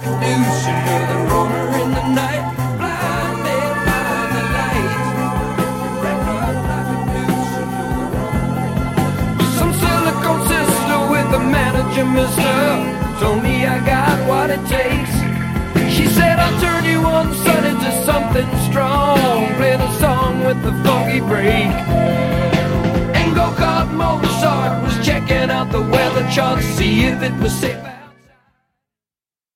confusion, you're the runner in the night, blinded by the light. Record like a confusion, you're the runner. Some silicone sister with the manager, mister, told me I got what it takes. She said I'll turn you one son into something strong, play the song with the funky break. And go-kart Mozart was checking out the weather chart, see if it was safe.